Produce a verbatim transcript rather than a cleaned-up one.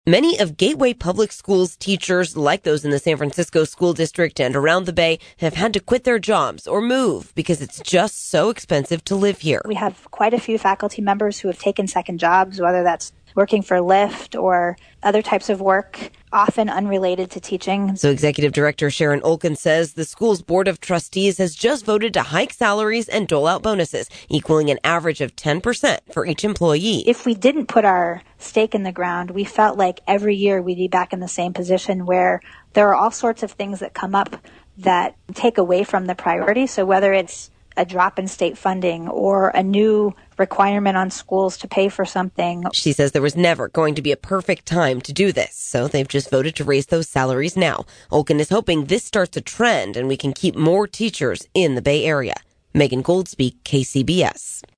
Many of Gateway Public Schools teachers, like those in the San Francisco School District and around the Bay, have had to quit their jobs or move because it's just so expensive to live here. We have quite a few faculty members who have taken second jobs, whether that's working for Lyft or other types of work, often unrelated to teaching. So Executive Director Sharon Olkin says the school's Board of Trustees has just voted to hike salaries and dole out bonuses, equaling an average of ten percent for each employee. If we didn't put our stake in the ground, we felt like every year we'd be back in the same position where there are all sorts of things that come up that take away from the priority. So whether it's a drop in state funding or a new requirement on schools to pay for something. She says there was never going to be a perfect time to do this, so they've just voted to raise those salaries now. Olkin is hoping this starts a trend and we can keep more teachers in the Bay Area. Megan Goldsby, K C B S.